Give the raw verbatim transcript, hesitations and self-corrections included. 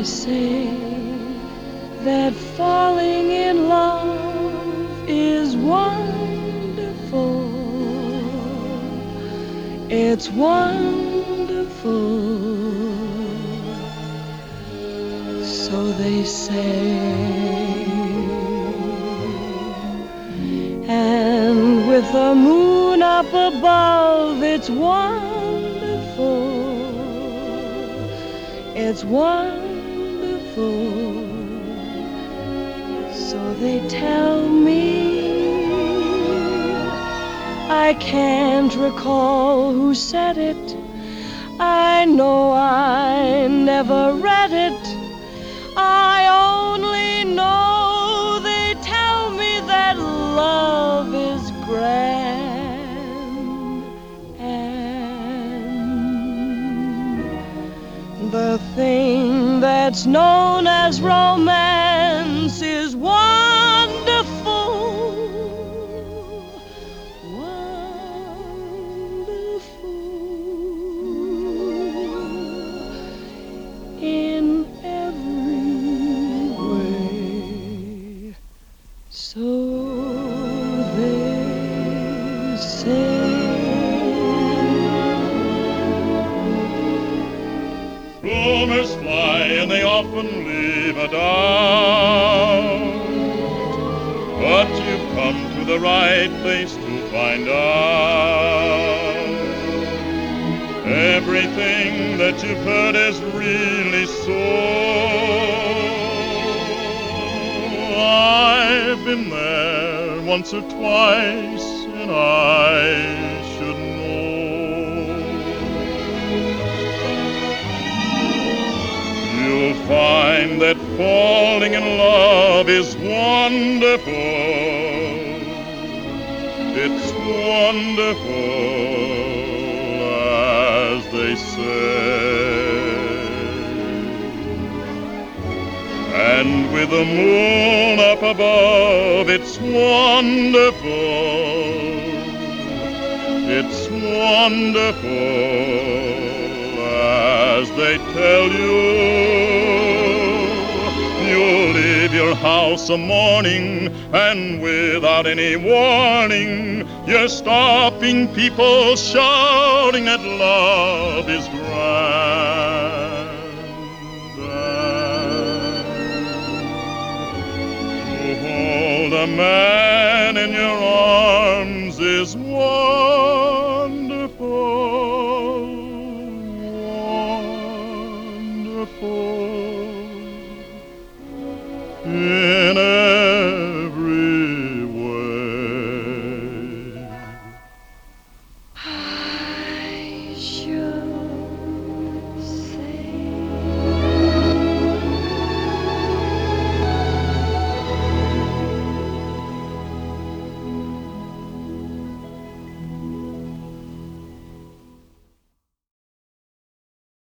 They say that falling in love is wonderful. It's wonderful. So they say. And with the moon up above, it's wonderful. It's wonderful. So they tell me. I can't recall who said it. I know I never read it. I only know they tell me that love is grand, and the thing that's known as romance is wonderful, wonderful in every way. So they say. Rumors fly and they often leave a doubt, but you've come to the right place to find out. Everything that you've heard is really so. I've been there once or twice, and I should know. You'll find that falling in love is wonderful. It's wonderful, as they say. And with the moon up above, it's wonderful. It's wonderful, as they tell you. You'll leave your house a morning, and without any warning, you're stopping people shouting that love is grand. And to hold a man in your arms is wonderful, wonderful.